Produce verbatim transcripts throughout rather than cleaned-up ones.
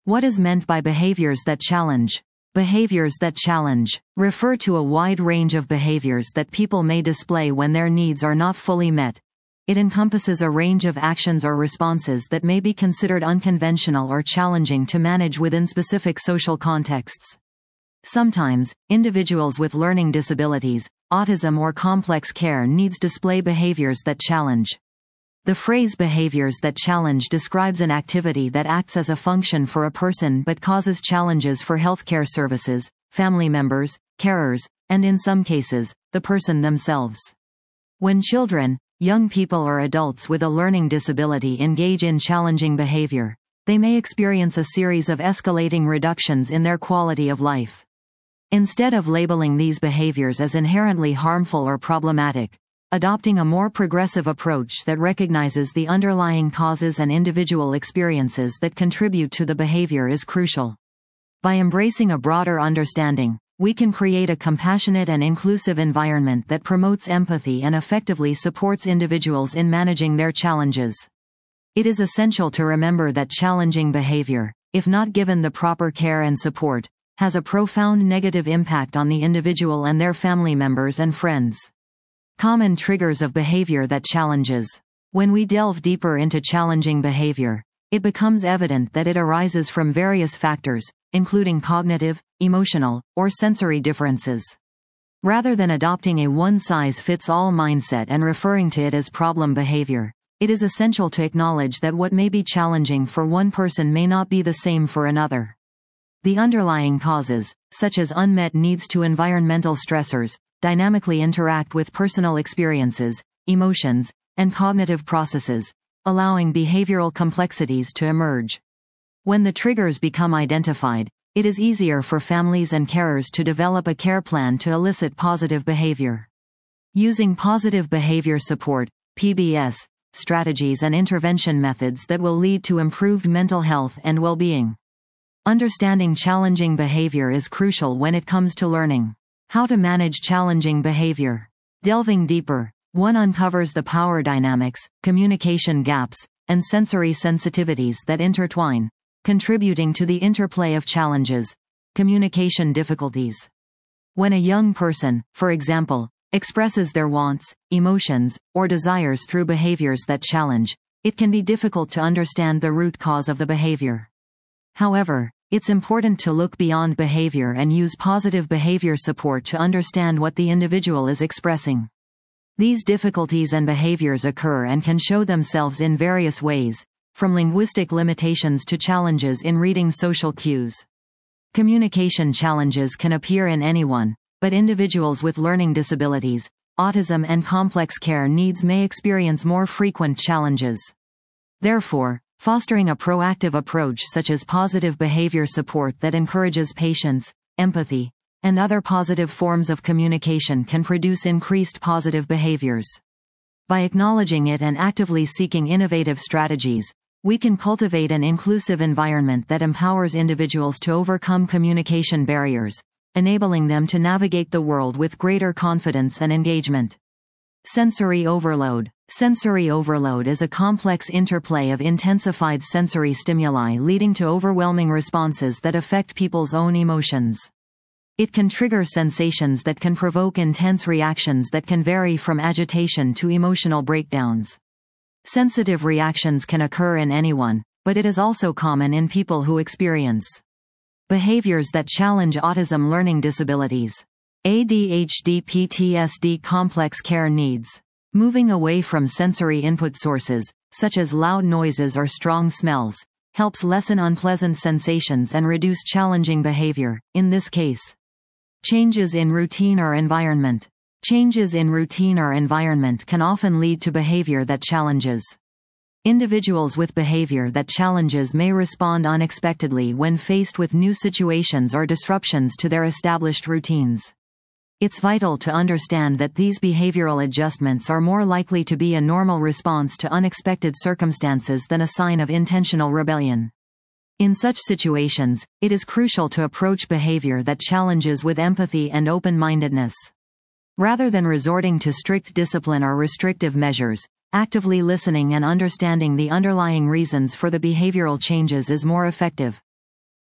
What is meant by behaviors that challenge? Behaviors that challenge refer to a wide range of behaviors that people may display when their needs are not fully met. It encompasses a range of actions or responses that may be considered unconventional or challenging to manage within specific social contexts. Sometimes, individuals with learning disabilities, autism or complex care needs display behaviors that challenge. The phrase behaviors that challenge describes an activity that acts as a function for a person but causes challenges for healthcare services, family members, carers, and in some cases, the person themselves. When children, young people or adults with a learning disability engage in challenging behavior, they may experience a series of escalating reductions in their quality of life. Instead of labeling these behaviors as inherently harmful or problematic, adopting a more progressive approach that recognizes the underlying causes and individual experiences that contribute to the behavior is crucial. By embracing a broader understanding, we can create a compassionate and inclusive environment that promotes empathy and effectively supports individuals in managing their challenges. It is essential to remember that challenging behavior, if not given the proper care and support, has a profound negative impact on the individual and their family members and friends. Common triggers of behavior that challenges. When we delve deeper into challenging behavior, it becomes evident that it arises from various factors, including cognitive, emotional, or sensory differences. Rather than adopting a one-size-fits-all mindset and referring to it as problem behavior, it is essential to acknowledge that what may be challenging for one person may not be the same for another. The underlying causes, such as unmet needs to environmental stressors, dynamically interact with personal experiences, emotions, and cognitive processes, allowing behavioral complexities to emerge. When the triggers become identified, it is easier for families and carers to develop a care plan to elicit positive behavior. Using positive behavior support, P B S, strategies and intervention methods that will lead to improved mental health and well-being. Understanding challenging behavior is crucial when it comes to learning how to manage challenging behavior. Delving deeper, one uncovers the power dynamics, communication gaps, and sensory sensitivities that intertwine, contributing to the interplay of challenges, communication difficulties. When a young person, for example, expresses their wants, emotions, or desires through behaviors that challenge, it can be difficult to understand the root cause of the behavior. However, it's important to look beyond behavior and use positive behavior support to understand what the individual is expressing. These difficulties and behaviors occur and can show themselves in various ways, from linguistic limitations to challenges in reading social cues. Communication challenges can appear in anyone, but individuals with learning disabilities, autism and complex care needs may experience more frequent challenges. Therefore, fostering a proactive approach such as positive behavior support that encourages patience, empathy, and other positive forms of communication can produce increased positive behaviors. By acknowledging it and actively seeking innovative strategies, we can cultivate an inclusive environment that empowers individuals to overcome communication barriers, enabling them to navigate the world with greater confidence and engagement. Sensory overload. Sensory overload is a complex interplay of intensified sensory stimuli leading to overwhelming responses that affect people's own emotions. It can trigger sensations that can provoke intense reactions that can vary from agitation to emotional breakdowns. Sensitive reactions can occur in anyone, but it is also common in people who experience behaviors that challenge autism learning disabilities, A D H D, P T S D, complex care needs. Moving away from sensory input sources, such as loud noises or strong smells, helps lessen unpleasant sensations and reduce challenging behavior, in this case. Changes in routine or environment. Changes in routine or environment can often lead to behavior that challenges. Individuals with behavior that challenges may respond unexpectedly when faced with new situations or disruptions to their established routines. It's vital to understand that these behavioral adjustments are more likely to be a normal response to unexpected circumstances than a sign of intentional rebellion. In such situations, it is crucial to approach behavior that challenges with empathy and open-mindedness. Rather than resorting to strict discipline or restrictive measures, actively listening and understanding the underlying reasons for the behavioral changes is more effective.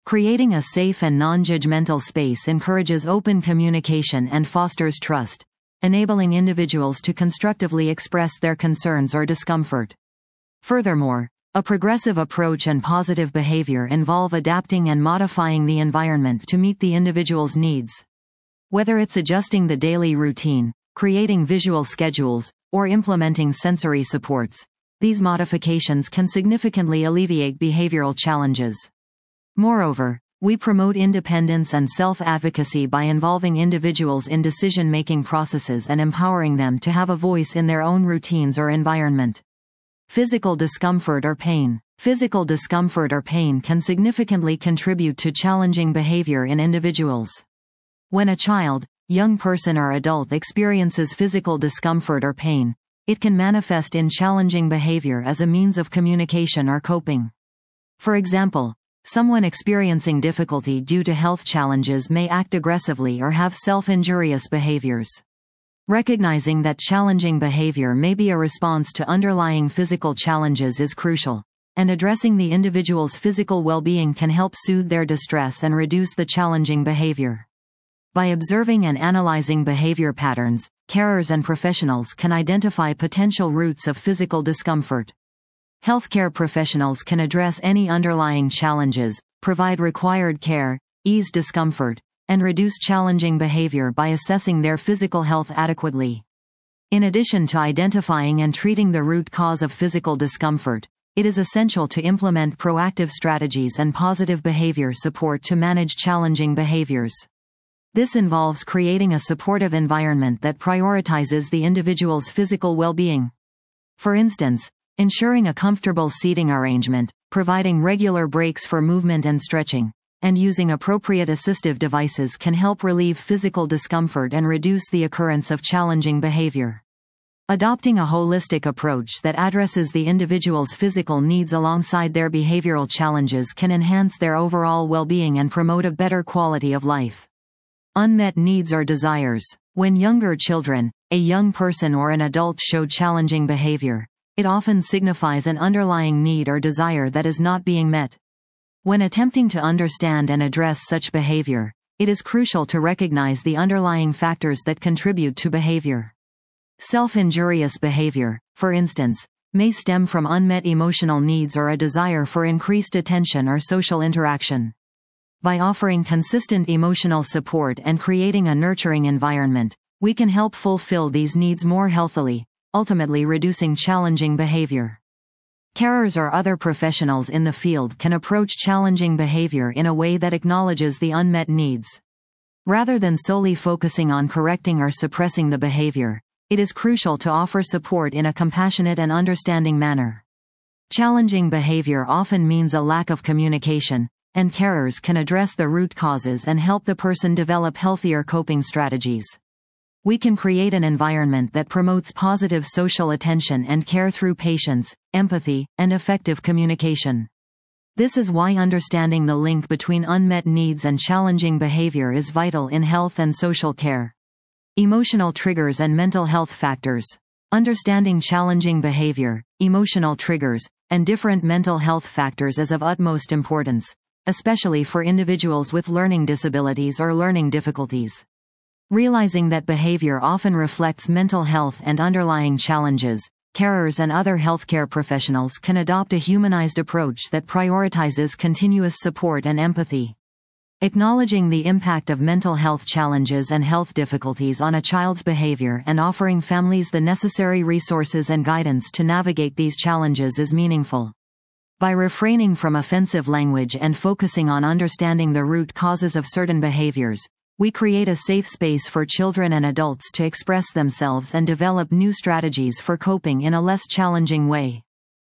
Creating a safe and non-judgmental space encourages open communication and fosters trust, enabling individuals to constructively express their concerns or discomfort. Furthermore, a progressive approach and positive behavior involve adapting and modifying the environment to meet the individual's needs. Whether it's adjusting the daily routine, creating visual schedules, or implementing sensory supports, these modifications can significantly alleviate behavioral challenges. Moreover, we promote independence and self-advocacy by involving individuals in decision-making processes and empowering them to have a voice in their own routines or environment. Physical discomfort or pain. Physical discomfort or pain can significantly contribute to challenging behavior in individuals. When a child, young person or adult experiences physical discomfort or pain, it can manifest in challenging behavior as a means of communication or coping. For example, someone experiencing difficulty due to health challenges may act aggressively or have self-injurious behaviors. Recognizing that challenging behavior may be a response to underlying physical challenges is crucial, and addressing the individual's physical well-being can help soothe their distress and reduce the challenging behavior. By observing and analyzing behavior patterns, carers and professionals can identify potential roots of physical discomfort. Healthcare professionals can address any underlying challenges, provide required care, ease discomfort, and reduce challenging behavior by assessing their physical health adequately. In addition to identifying and treating the root cause of physical discomfort, it is essential to implement proactive strategies and positive behavior support to manage challenging behaviors. This involves creating a supportive environment that prioritizes the individual's physical well-being. For instance, ensuring a comfortable seating arrangement, providing regular breaks for movement and stretching, and using appropriate assistive devices can help relieve physical discomfort and reduce the occurrence of challenging behavior. Adopting a holistic approach that addresses the individual's physical needs alongside their behavioral challenges can enhance their overall well-being and promote a better quality of life. Unmet needs or desires. When younger children, a young person or an adult show challenging behavior, it often signifies an underlying need or desire that is not being met. When attempting to understand and address such behavior, it is crucial to recognize the underlying factors that contribute to behavior. Self-injurious behavior, for instance, may stem from unmet emotional needs or a desire for increased attention or social interaction. By offering consistent emotional support and creating a nurturing environment, we can help fulfill these needs more healthily, ultimately reducing challenging behavior. Carers or other professionals in the field can approach challenging behavior in a way that acknowledges the unmet needs. Rather than solely focusing on correcting or suppressing the behavior, it is crucial to offer support in a compassionate and understanding manner. Challenging behavior often means a lack of communication, and carers can address the root causes and help the person develop healthier coping strategies. We can create an environment that promotes positive social attention and care through patience, empathy, and effective communication. This is why understanding the link between unmet needs and challenging behavior is vital in health and social care. Emotional triggers and mental health factors. Understanding challenging behavior, emotional triggers, and different mental health factors is of utmost importance, especially for individuals with learning disabilities or learning difficulties. Realizing that behavior often reflects mental health and underlying challenges, carers and other healthcare professionals can adopt a humanized approach that prioritizes continuous support and empathy. Acknowledging the impact of mental health challenges and health difficulties on a child's behavior and offering families the necessary resources and guidance to navigate these challenges is meaningful. By refraining from offensive language and focusing on understanding the root causes of certain behaviors, we create a safe space for children and adults to express themselves and develop new strategies for coping in a less challenging way.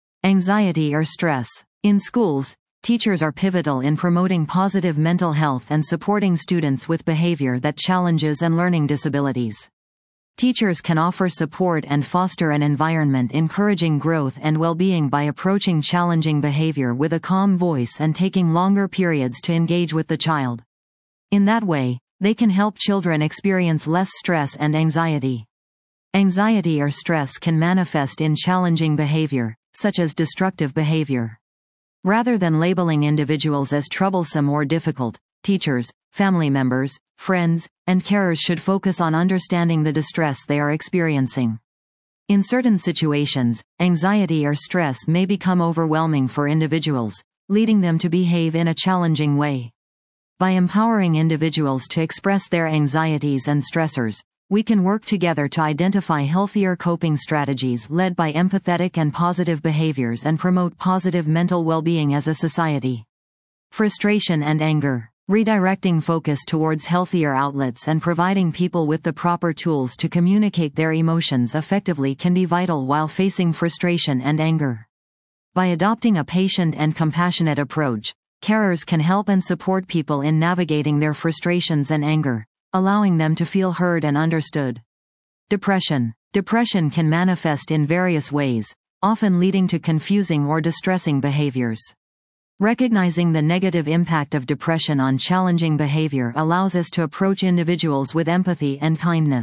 Anxiety or stress. In schools, teachers are pivotal in promoting positive mental health and supporting students with behavior that challenges and learning disabilities. Teachers can offer support and foster an environment encouraging growth and well-being by approaching challenging behavior with a calm voice and taking longer periods to engage with the child. In that way, they can help children experience less stress and anxiety. Anxiety or stress can manifest in challenging behavior, such as destructive behavior. Rather than labeling individuals as troublesome or difficult, teachers, family members, friends, and carers should focus on understanding the distress they are experiencing. In certain situations, anxiety or stress may become overwhelming for individuals, leading them to behave in a challenging way. By empowering individuals to express their anxieties and stressors, we can work together to identify healthier coping strategies led by empathetic and positive behaviors and promote positive mental well-being as a society. Frustration and anger. Redirecting focus towards healthier outlets and providing people with the proper tools to communicate their emotions effectively can be vital while facing frustration and anger. By adopting a patient and compassionate approach, carers can help and support people in navigating their frustrations and anger, allowing them to feel heard and understood. Depression. Depression can manifest in various ways, often leading to confusing or distressing behaviors. Recognizing the negative impact of depression on challenging behavior allows us to approach individuals with empathy and kindness.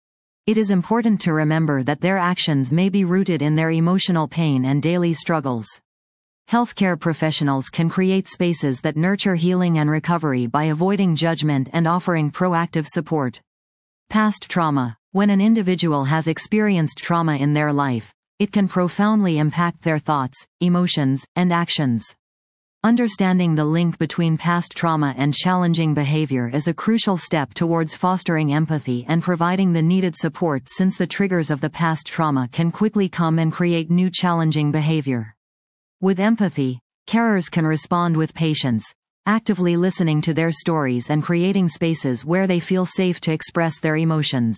It is important to remember that their actions may be rooted in their emotional pain and daily struggles. Healthcare professionals can create spaces that nurture healing and recovery by avoiding judgment and offering proactive support. Past trauma. When an individual has experienced trauma in their life, it can profoundly impact their thoughts, emotions, and actions. Understanding the link between past trauma and challenging behavior is a crucial step towards fostering empathy and providing the needed support, since the triggers of the past trauma can quickly come and create new challenging behavior. With empathy, carers can respond with patience, actively listening to their stories and creating spaces where they feel safe to express their emotions.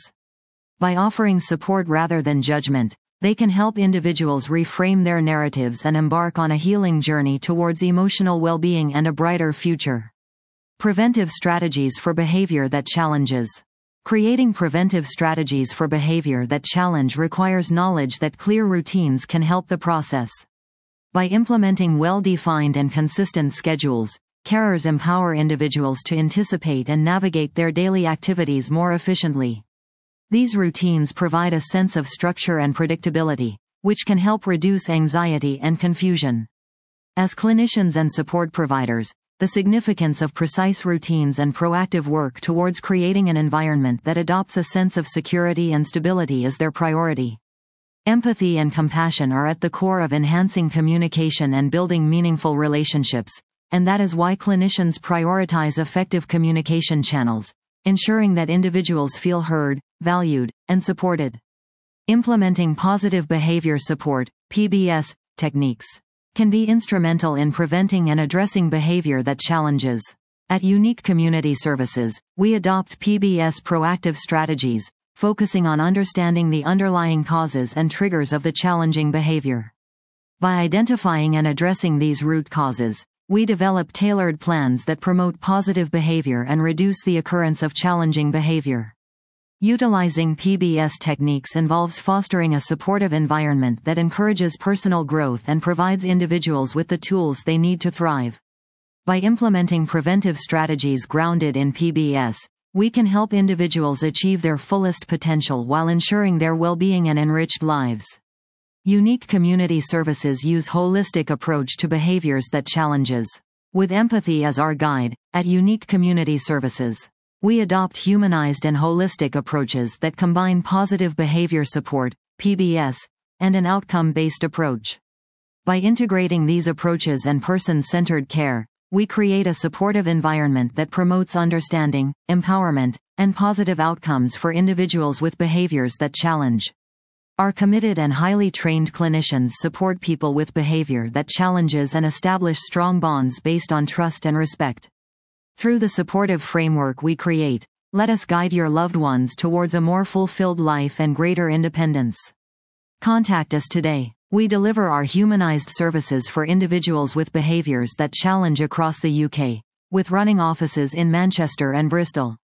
By offering support rather than judgment, they can help individuals reframe their narratives and embark on a healing journey towards emotional well-being and a brighter future. Preventive strategies for behavior that challenges. Creating preventive strategies for behavior that challenge requires knowledge that clear routines can help the process. By implementing well-defined and consistent schedules, carers empower individuals to anticipate and navigate their daily activities more efficiently. These routines provide a sense of structure and predictability, which can help reduce anxiety and confusion. As clinicians and support providers, the significance of precise routines and proactive work towards creating an environment that adopts a sense of security and stability is their priority. Empathy and compassion are at the core of enhancing communication and building meaningful relationships, and that is why clinicians prioritize effective communication channels, ensuring that individuals feel heard, valued, and supported. Implementing positive behavior support (P B S) techniques can be instrumental in preventing and addressing behavior that challenges. At Unique Community Services, we adopt P B S proactive strategies, focusing on understanding the underlying causes and triggers of the challenging behavior. By identifying and addressing these root causes, we develop tailored plans that promote positive behavior and reduce the occurrence of challenging behavior. Utilizing P B S techniques involves fostering a supportive environment that encourages personal growth and provides individuals with the tools they need to thrive. By implementing preventive strategies grounded in P B S, we can help individuals achieve their fullest potential while ensuring their well-being and enriched lives. Unique Community Services use holistic approach to behaviors that challenges. With empathy as our guide, at Unique Community Services, we adopt humanized and holistic approaches that combine positive behavior support, P B S, and an outcome-based approach. By integrating these approaches and person-centered care, we create a supportive environment that promotes understanding, empowerment, and positive outcomes for individuals with behaviors that challenge. Our committed and highly trained clinicians support people with behavior that challenges and establish strong bonds based on trust and respect. Through the supportive framework we create, let us guide your loved ones towards a more fulfilled life and greater independence. Contact us today. We deliver our humanized services for individuals with behaviors that challenge across the U K, with running offices in Manchester and Bristol.